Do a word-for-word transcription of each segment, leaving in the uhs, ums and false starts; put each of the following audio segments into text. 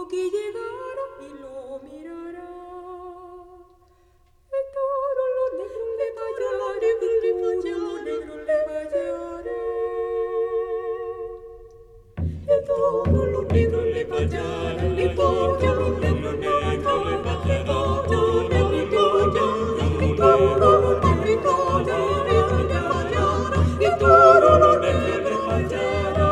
que llegara y lo mirara. Y todo lo negro le fallara, y todo lo negro le fallara. Y todo lo negro le fallara, y todo lo negro le fallara. Todo lo negro le fallara, y todo lo negro le fallara. Y todo lo negro le fallara.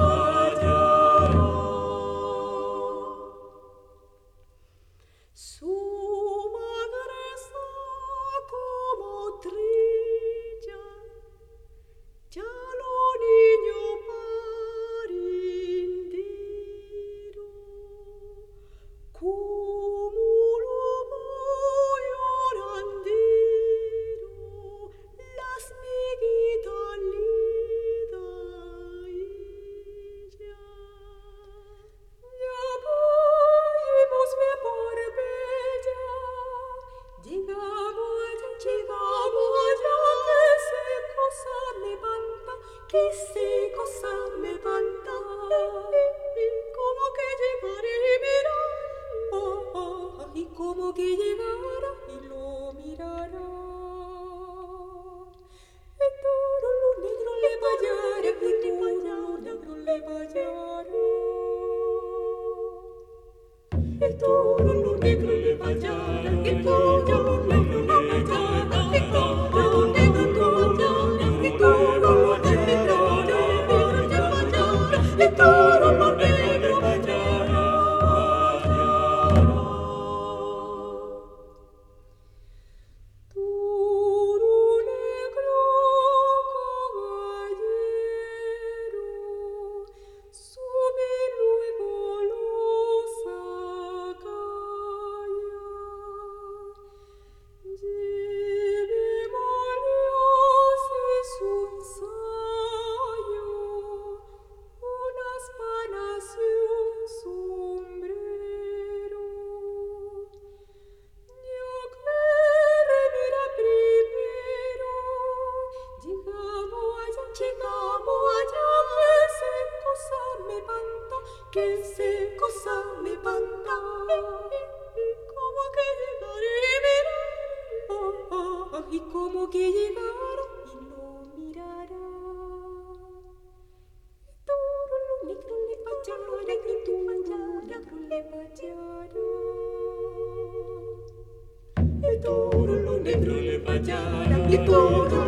Su magreza como trilla, ya lo niño parindiro, cúmulo muy orandiro, las miguitas lida y ya. Ya vimos bien por bella, llegamos allá, llegamos allá, que se cosa me banda, que se cosa me banda, como que llegaré y mirar, oh, oh, y como que llegara y lo mirara. Y todo lo negro le fallara, y todo lo negro le fallara. Y todo lo negro le fallara, y todo lo negro le fallara, y todo lo negro le fallara, y todo lo negro le fallara, y todo lo negro le fallara. Todo negro caballero, sube luego los acalla. Llevémosles su ensayo, unas panas y un sombrero. Yo quiero mirar primero, llegamos allá, llegamos allá, que se cosa me banda, que se cosa me banda, como que llegaré y mirar, oh, oh, oh, y como que llegara y lo mirara. Y todo lo negro le fallara, y todo lo negro le fallara. Y todo lo negro le fallara, y todo